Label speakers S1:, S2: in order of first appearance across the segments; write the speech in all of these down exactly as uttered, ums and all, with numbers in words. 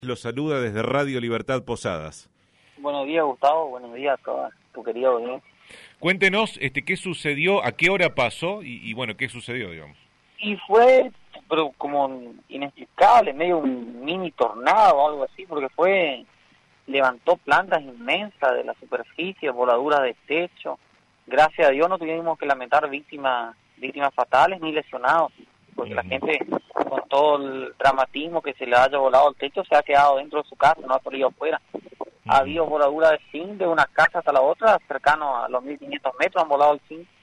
S1: Lo saluda desde Radio Libertad Posadas.
S2: Buenos días, Gustavo. Buenos días a toda tu querido audiencia.
S1: Cuéntenos este, qué sucedió, a qué hora pasó y, y bueno, qué sucedió, digamos.
S2: Y fue, pero como inexplicable, medio un mini tornado o algo así, porque fue, levantó plantas inmensas de la superficie, voladuras de techo. Gracias a Dios no tuvimos que lamentar víctimas, víctimas fatales ni lesionados, porque uh-huh. la gente, con todo el dramatismo que se le haya volado el techo, se ha quedado dentro de su casa, no ha salido afuera. Uh-huh. Ha habido voladuras de zinc de una casa hasta la otra, cercano a los mil quinientos metros han volado el zinc.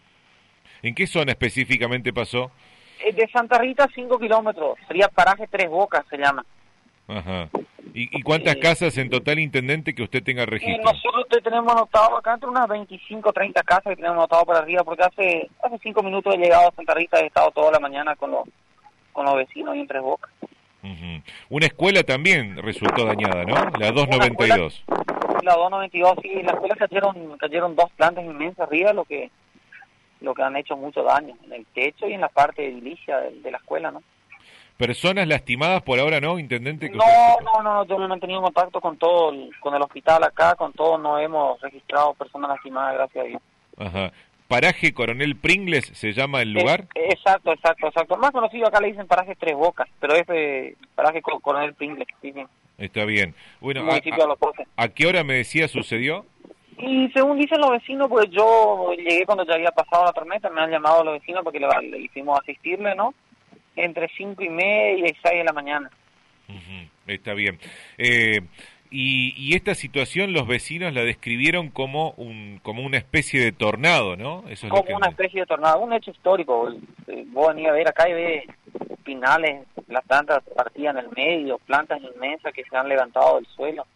S1: ¿En qué zona específicamente pasó?
S2: De Santa Rita, cinco kilómetros, sería paraje Tres Bocas, se llama.
S1: Ajá. ¿Y, y cuántas eh, casas en total, intendente, que usted tenga registro?
S2: Eh, nosotros te tenemos anotado acá entre unas veinticinco, treinta casas que tenemos anotado para arriba, porque hace hace cinco minutos he llegado a Santa Rita, he estado toda la mañana con los con los vecinos y en Tres Bocas.
S1: Uh-huh. Una escuela también resultó dañada, ¿no? La doscientos noventa y dos.
S2: Escuela, la doscientos noventa y dos, sí, en la escuela cayeron, cayeron dos plantas inmensas arriba, lo que lo que han hecho mucho daño, en el techo y en la parte edilicia de, de la escuela, ¿no?
S1: ¿Personas lastimadas por ahora no, intendente?
S2: No, no, no, yo no he mantenido contacto con todo, el, con el hospital acá, con todo, no hemos registrado personas lastimadas, gracias a Dios.
S1: Ajá. ¿Paraje Coronel Pringles se llama el lugar?
S2: Es, exacto, exacto, exacto. Más conocido acá le dicen paraje Tres Bocas, pero es eh, paraje Coronel Pringles, sí, sí.
S1: Está bien. Bueno,
S2: a,
S1: a, ¿a qué hora me decía sucedió?
S2: Y según dicen los vecinos, pues yo llegué cuando ya había pasado la tormenta, me han llamado los vecinos porque le, le hicimos asistirle, ¿no? Entre cinco y media y seis de la mañana.
S1: Uh-huh. Está bien. Eh, y, y esta situación los vecinos la describieron como un como una especie de tornado, ¿no? Eso es
S2: como
S1: lo que
S2: una
S1: me...
S2: especie de tornado, un hecho histórico. Vos venís a ver acá y ves pinales, las plantas partidas en el medio, plantas inmensas que se han levantado del suelo.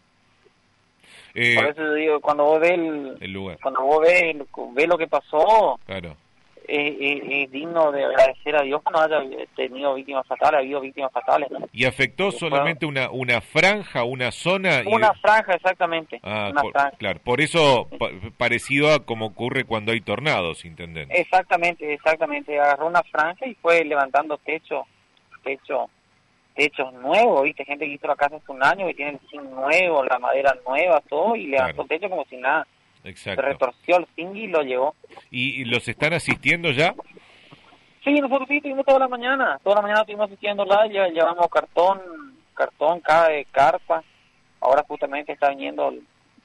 S2: Eh, Por eso yo digo, cuando vos ves el,
S1: el lugar.
S2: cuando vos ves, ves lo que pasó,
S1: claro.
S2: es, es, es digno de agradecer a Dios que no haya tenido víctimas fatales, ha habido víctimas fatales, ¿no?
S1: ¿Y afectó solamente una una franja, una zona?
S2: Una
S1: y...
S2: franja, exactamente.
S1: Ah,
S2: una
S1: por,
S2: franja.
S1: Claro, por eso pa parecido a como ocurre cuando hay tornados, intendente.
S2: Exactamente, exactamente. Agarró una franja y fue levantando techo, techo, techos nuevos, ¿viste? Gente que hizo la casa hace un año, que tiene el zinc nuevo, la madera nueva, todo, y levantó claro. techo como si nada.
S1: Exacto.
S2: Se retorció el zinc y lo llevó.
S1: ¿Y, y los están asistiendo ya?
S2: Sí, nosotros sí estuvimos toda la mañana, toda la mañana estuvimos asistiendo la, ya llevamos cartón, cartón, cada de carpa. Ahora justamente está viniendo el,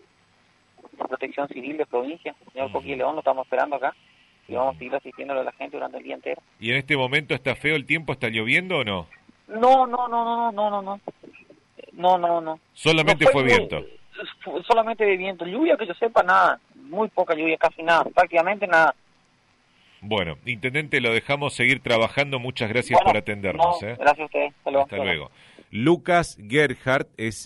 S2: la Protección Civil de provincia, el señor uh-huh. Coqui León, lo estamos esperando acá, y vamos a seguir asistiéndole a la gente durante el día entero.
S1: ¿Y en este momento está feo el tiempo, está lloviendo o no?
S2: No, no, no, no, no, no, no, no, no, no.
S1: Solamente
S2: no
S1: fue,
S2: fue
S1: viento.
S2: Muy, solamente de viento, lluvia que yo sepa nada, muy poca lluvia, casi nada, prácticamente nada.
S1: Bueno, intendente, lo dejamos seguir trabajando, muchas gracias bueno, por atendernos.
S2: No,
S1: ¿eh?
S2: Gracias a ustedes, hasta luego.
S1: Hasta luego. Lucas Gerhardt es